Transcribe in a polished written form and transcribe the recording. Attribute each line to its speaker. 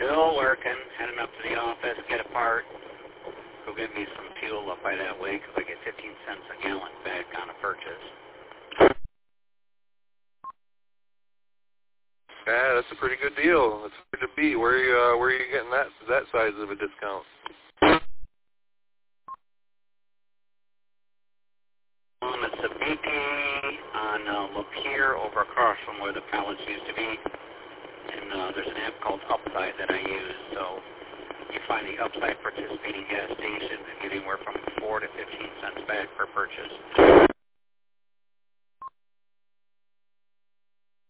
Speaker 1: Still working, heading up to the office, get a part, go get me some fuel up by that way because I get 15 cents a gallon back on a purchase.
Speaker 2: Yeah, that's a pretty good deal. That's good to be. Where are you getting that size of a discount?
Speaker 1: It's a BP on Lapeer over across from where the pallets used to be. And there's an app called Upside that I use. So you find the Upside participating gas station and get anywhere from 4 to 15 cents back per purchase.